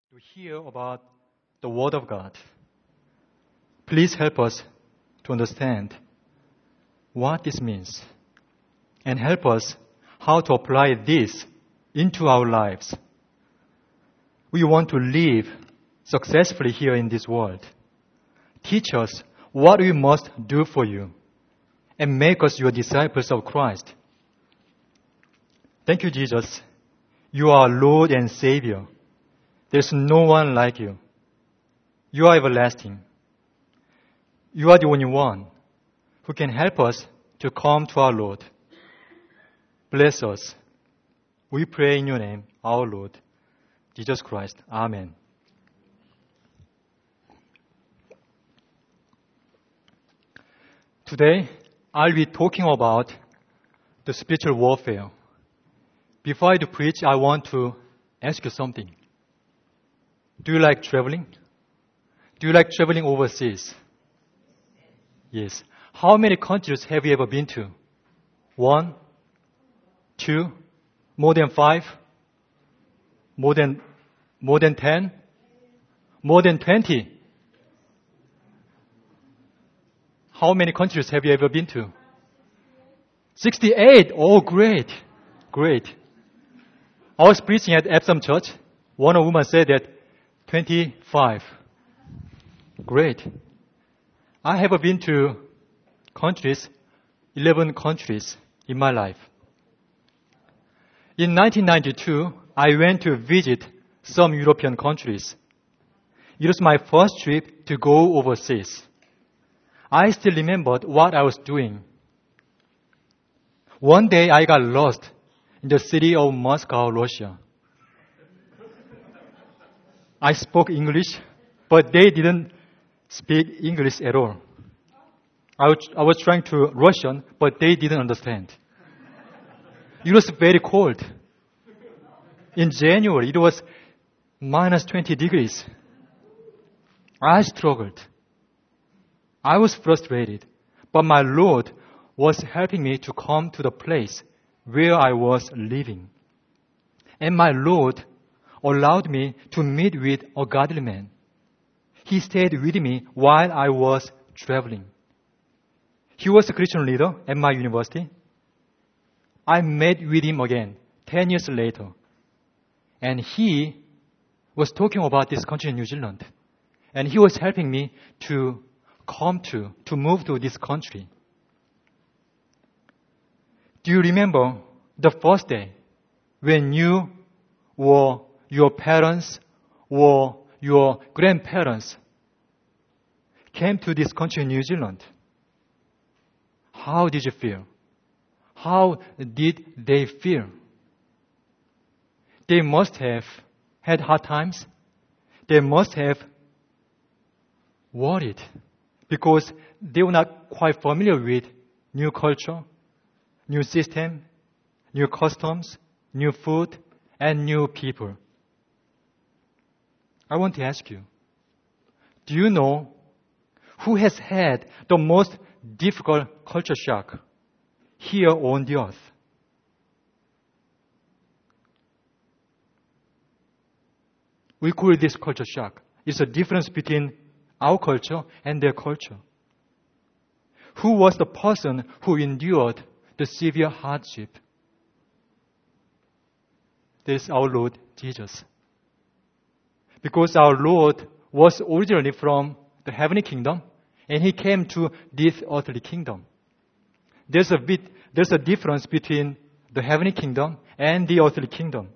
to hear about the Word of God. Please help us to understand what this means and help us how to apply this into our lives. We want to live successfully here in this world. Teach us what we must do for you and make us your disciples of Christ. Thank you, Jesus. You are Lord and Savior. There's no one like you. You are everlasting. You are the only one who can help us to come to our Lord. Bless us. We pray in your name, our Lord, Jesus Christ. Amen. Today, I'll be talking about the spiritual warfare. Before I do preach, I want to ask you something. Do you like traveling? Do you like traveling overseas? Yes. How many countries have you ever been to? 1, 2, more than 5, more than 10, more than 20? How many countries have you ever been to? 68. Oh, great. Great. I was preaching at Epsom Church. One woman said that 25. Great. I have been to 11 countries in my life. In 1992, I went to visit some European countries. It was my first trip to go overseas. I still remembered what I was doing. One day I got lost in the city of Moscow, Russia. I spoke English, but they didn't speak English at all. I was trying to Russian, but they didn't understand. It was very cold. In January, it was minus 20 degrees. I struggled. I was frustrated, but my Lord was helping me to come to the place where I was living. And my Lord allowed me to meet with a godly man. He stayed with me while I was traveling. He was a Christian leader at my university. I met with him again 10 years later. And he was talking about this country in New Zealand. And he was helping me to move to this country. Do you remember the first day when you or your parents or your grandparents came to this country in New Zealand? How did you feel? How did they feel? They must have had hard times. They must have worried because they were not quite familiar with new culture, new system, new customs, new food, and new people. I want to ask you, do you know who has had the most difficult culture shock here on the earth? We call this culture shock. It's a difference between our culture and their culture. Who was the person who endured the severe hardship? This is our Lord Jesus. Because our Lord was originally from the heavenly kingdom, and He came to this earthly kingdom. There's a difference between the heavenly kingdom and the earthly kingdom.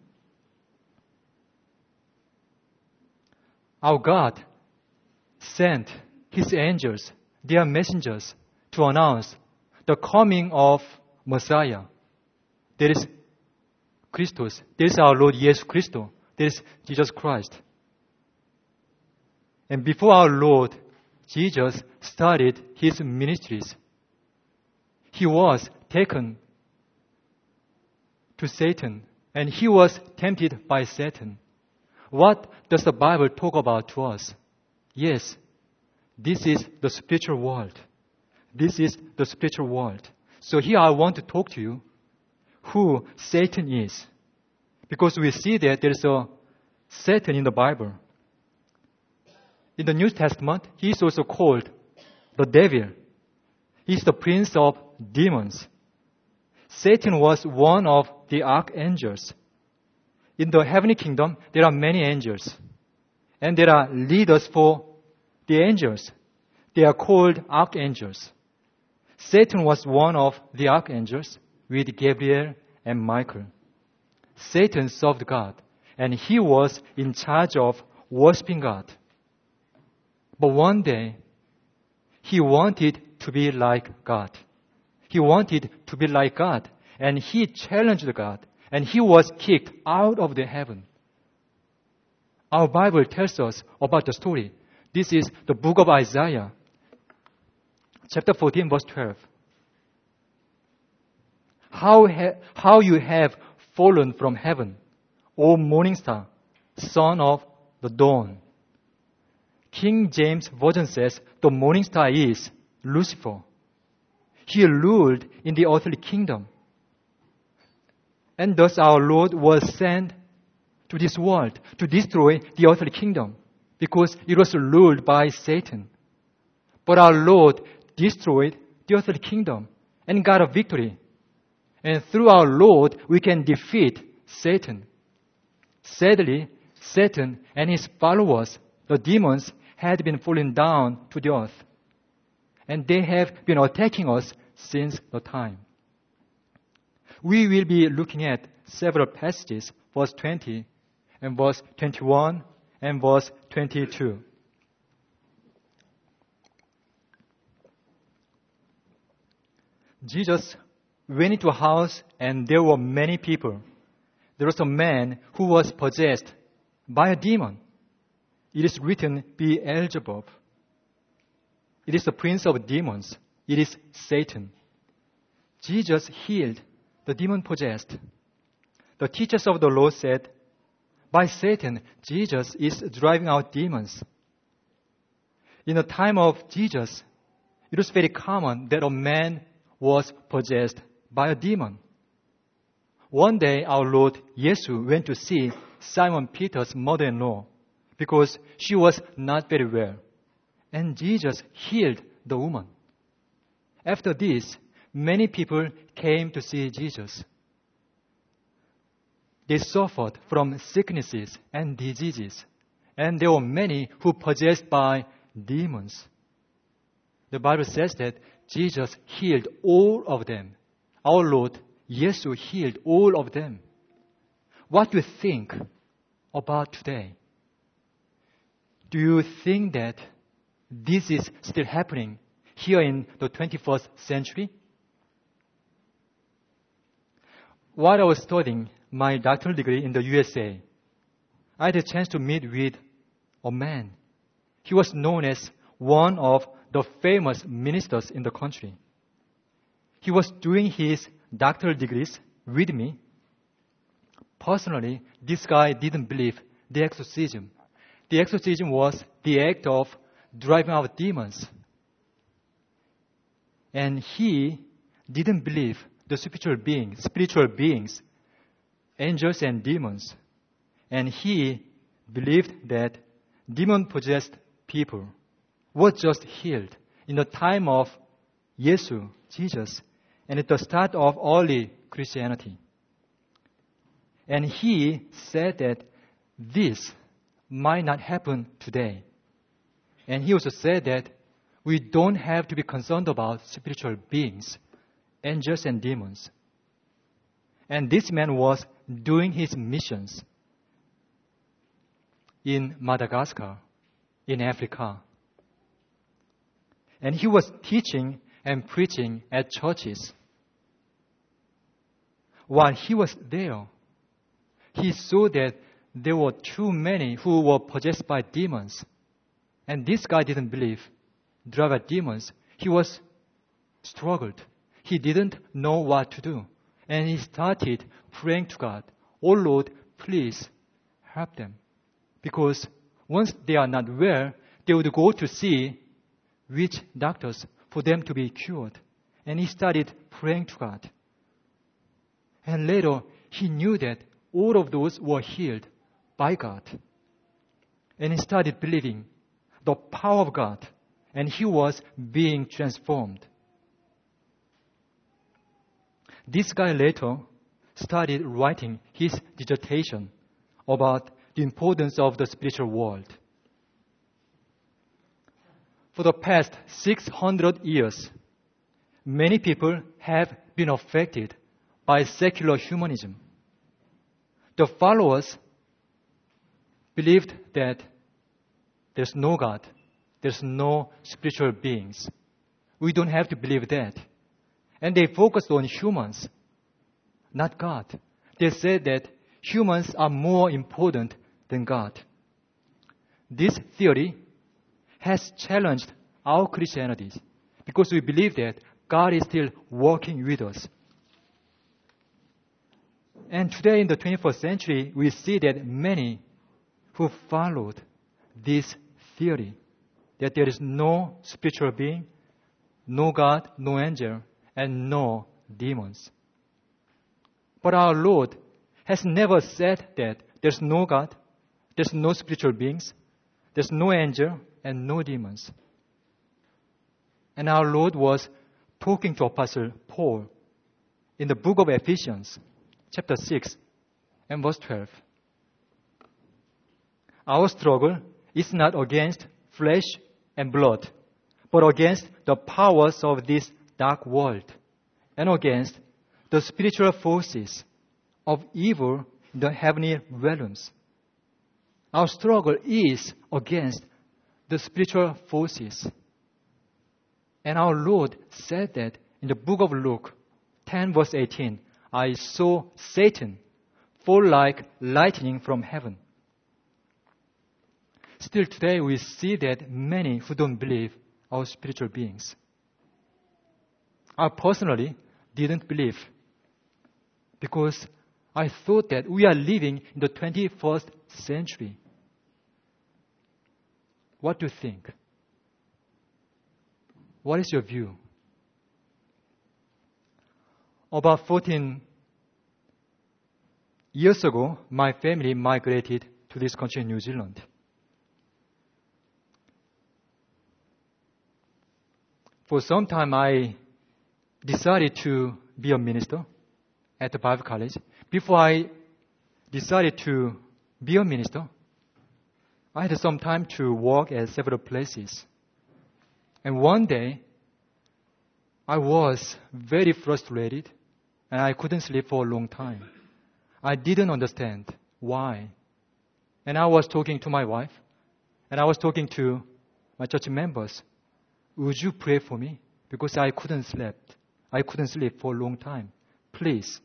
Our God sent His angels, their messengers, to announce the coming of Messiah. There is Christus. There is our Lord Jesus Christ. There is Jesus Christ. And before our Lord Jesus started His ministries, He was taken to Satan, and He was tempted by Satan. What does the Bible talk about to us? Yes, this is the spiritual world. This is the spiritual world. So here I want to talk to you who Satan is. Because we see that there is a Satan in the Bible. In the New Testament, he is also called the devil. He is the prince of demons. Satan was one of the archangels. In the heavenly kingdom, there are many angels. And there are leaders for the angels. They are called archangels. Satan was one of the archangels with Gabriel and Michael. Satan served God, and he was in charge of worshiping God. But one day, he wanted to be like God. He wanted to be like God, and he challenged God, and he was kicked out of the heaven. Our Bible tells us about the story. This is the book of Isaiah, chapter 14, verse 12. How you have fallen from heaven, O morning star, son of the dawn. King James Version says the morning star is Lucifer. He ruled in the earthly kingdom. And thus our Lord was sent to this world to destroy the earthly kingdom because it was ruled by Satan. But our Lord destroyed the earthly kingdom and got a victory. And through our Lord, we can defeat Satan. Sadly, Satan and his followers, the demons, had been falling down to the earth. And they have been attacking us since the time. We will be looking at several passages, verse 20 and verse 21 and verse 22. Jesus went into a house and there were many people. There was a man who was possessed by a demon. It is written, Beelzebub. It is the prince of demons. It is Satan. Jesus healed the demon-possessed. The teachers of the law said, by Satan, Jesus is driving out demons. In the time of Jesus, it was very common that a man was possessed by a demon. One day, our Lord Yesu went to see Simon Peter's mother-in-law because she was not very well. And Jesus healed the woman. After this, many people came to see Jesus. They suffered from sicknesses and diseases, and there were many who possessed by demons. The Bible says that Jesus healed all of them. Our Lord Yesu healed all of them. What do you think about today? Do you think that this is still happening here in the 21st century? While I was studying my doctoral degree in the USA, I had a chance to meet with a man. He was known as one of the famous ministers in the country. He was doing his doctoral degrees with me. Personally, this guy didn't believe the exorcism. The exorcism was the act of driving out demons. And he didn't believe the spiritual beings, angels and demons. And he believed that demon-possessed people were just healed in the time of Yesu, Jesus, and at the start of early Christianity. And he said that this might not happen today. And he also said that we don't have to be concerned about spiritual beings, angels and demons. And this man was doing his missions in Madagascar, in Africa. And he was teaching and preaching at churches. While he was there, he saw that there were too many who were possessed by demons. And this guy didn't believe drive out demons. He was struggled. He didn't know what to do. And he started praying to God, "Oh Lord, please help them." Because once they are not well, they would go to see witch doctors for them to be cured. And he started praying to God. And later, he knew that all of those were healed by God. And he started believing the power of God, and he was being transformed. This guy later started writing his dissertation about the importance of the spiritual world. For the past 600 years, many people have been affected by secular humanism. The followers believed that there's no God, there's no spiritual beings. We don't have to believe that. And they focused on humans, not God. They said that humans are more important than God. This theory has challenged our Christianity because we believe that God is still working with us. And today in the 21st century, we see that many who followed this theory, that there is no spiritual being, no God, no angel, and no demons. But our Lord has never said that there's no God, there's no spiritual beings, there's no angel, and no demons. And our Lord was talking to Apostle Paul in the book of Ephesians, chapter 6 and verse 12. Our struggle is not against flesh and blood, but against the powers of this dark world and against the spiritual forces of evil in the heavenly realms. Our struggle is against the spiritual forces. And our Lord said that in the book of Luke 10 verse 18, I saw Satan fall like lightning from heaven. Still today we see that many who don't believe are spiritual beings. I personally didn't believe because I thought that we are living in the 21st century. What do you think? What is your view? About 14 years ago, my family migrated to this country, New Zealand. For some time, I decided to be a minister at the Bible College. Before I decided to be a minister, I had some time to work at several places. And one day, I was very frustrated and I couldn't sleep for a long time. I didn't understand why. And I was talking to my wife and I was talking to my church members. Would you pray for me? Because I couldn't sleep. I couldn't sleep for a long time. Please.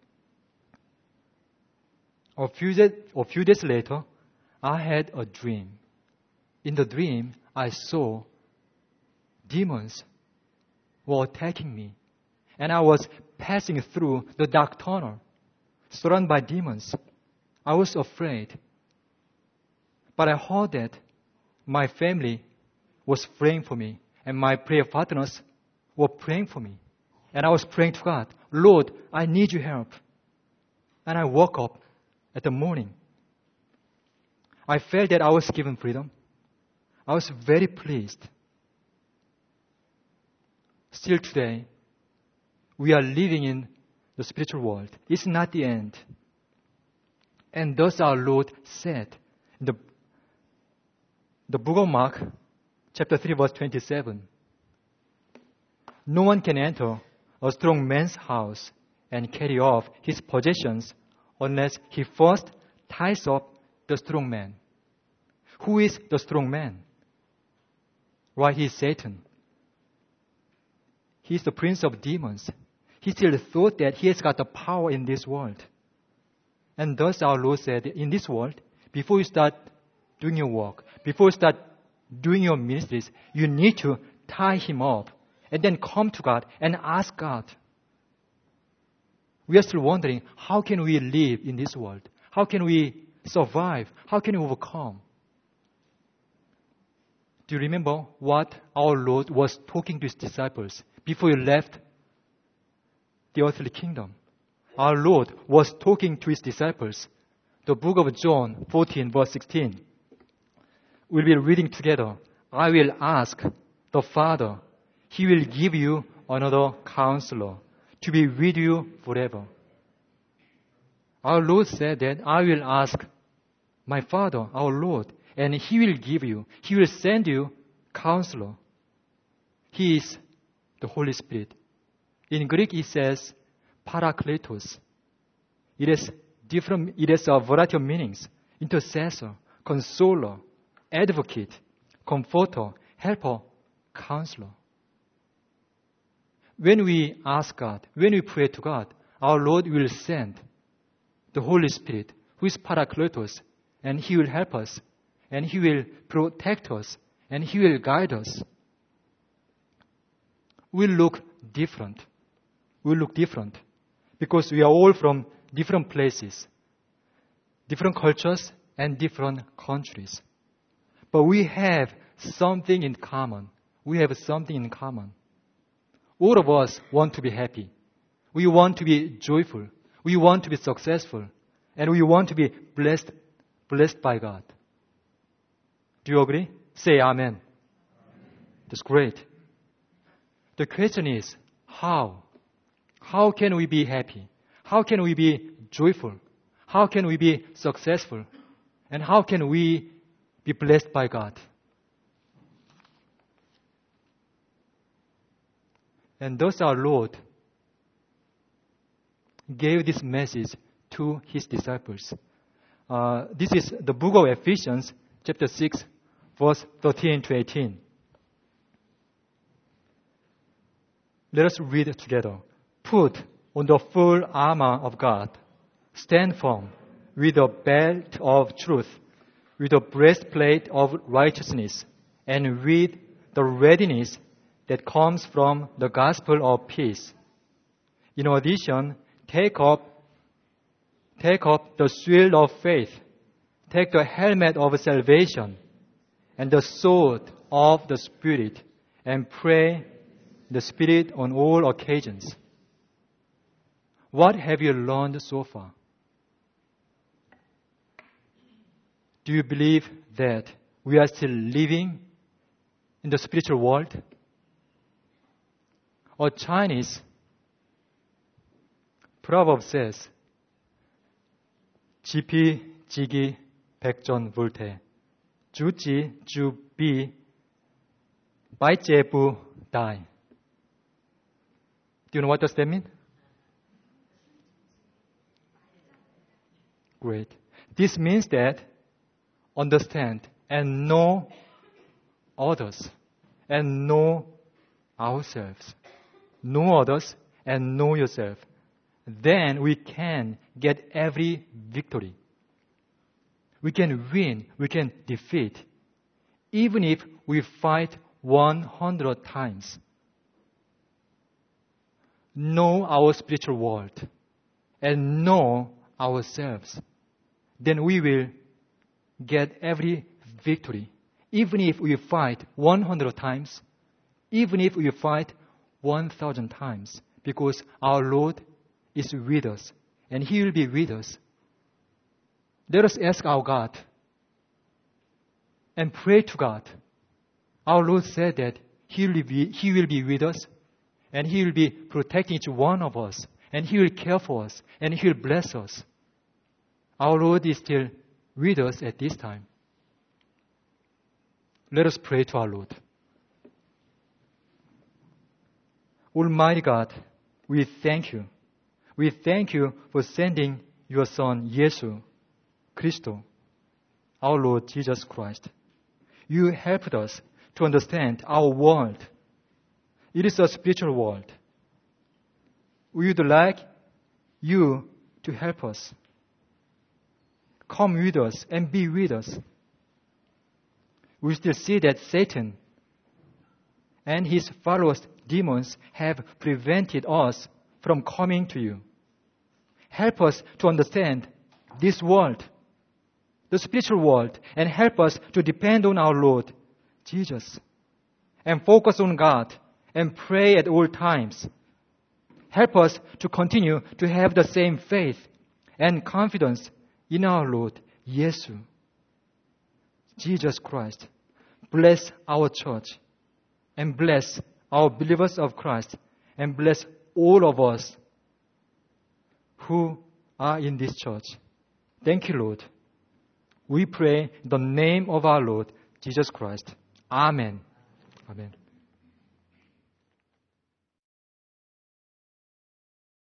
A few days later, I had a dream. In the dream, I saw demons were attacking me. And I was passing through the dark tunnel, surrounded by demons. I was afraid. But I heard that my family was praying for me, and my prayer partners were praying for me. And I was praying to God, Lord, I need your help. And I woke up at the morning. I felt that I was given freedom. I was very pleased. Still today, we are living in the spiritual world. It's not the end. And thus our Lord said in the book of Mark, chapter 3, verse 27, no one can enter a strong man's house and carry off his possessions unless he first ties up the strong man. Who is the strong man? Right, he is Satan. He is the prince of demons. He still thought that he has got the power in this world. And thus our Lord said, in this world, before you start doing your work, before you start doing your ministries, you need to tie him up and then come to God and ask God. We are still wondering, how can we live in this world? How can we survive? How can we overcome? Do you remember what our Lord was talking to his disciples before he left the earthly kingdom? Our Lord was talking to his disciples the book of John 14, verse 16. We'll be reading together. I will ask the Father. He will give you another counselor to be with you forever. Our Lord said that I will ask my Father, our Lord, and He will give you, He will send you counselor. He is the Holy Spirit. In Greek it says parakletos. It has a variety of meanings. Intercessor, consoler, advocate, comforter, helper, counselor. When we ask God, when we pray to God, our Lord will send the Holy Spirit, who is parakletos, and He will help us, and He will protect us, and He will guide us. We look different. We look different because we are all from different places, different cultures, and different countries. But we have something in common. We have something in common. All of us want to be happy. We want to be joyful. We want to be successful. And we want to be blessed by God. Do you agree? Say amen. That's great. The question is, how? How can we be happy? How can we be joyful? How can we be successful? And how can we be blessed by God? And thus our Lord gave this message to His disciples. This is the book of Ephesians, chapter 6, verse 13 to 18. Let us read it together. Put on the full armor of God. Stand firm with a belt of truth, with a breastplate of righteousness, and with the readiness that comes from the gospel of peace. In addition, take up the shield of faith, take the helmet of salvation, and the sword of the Spirit, and pray the Spirit on all occasions. What have you learned so far? Do you believe that we are still living in the spiritual world? A Chinese proverb says, 지피 지기 백전불태, 주지 주비 바이제부 die. Do you know what does that mean? Great. This means that understand and know others and know ourselves. Know others and know yourself. Then we can get every victory. We can win, we can defeat, even if we fight 100 times. Know our spiritual world and know ourselves. Then we will get every victory, even if we fight 100 times, even if we fight 1,000 times, because our Lord is with us, and He will be with us. Let us ask our God and pray to God. Our Lord said that He will be with us, and He will be protecting each one of us, and He will care for us, and He will bless us. Our Lord is still with us at this time. Let us pray to our Lord. Almighty God, we thank you. We thank you for sending your Son, Yesu Christo, our Lord Jesus Christ. You helped us to understand our world. It is a spiritual world. We would like you to help us. Come with us and be with us. We still see that Satan and his followers, demons, have prevented us from coming to you. Help us to understand this world, the spiritual world, and help us to depend on our Lord, Jesus, and focus on God and pray at all times. Help us to continue to have the same faith and confidence in our Lord, Jesus Christ. Bless our church and bless our believers of Christ and bless all of us who are in this church. Thank you, Lord. We pray in the name of our Lord, Jesus Christ. Amen. Amen.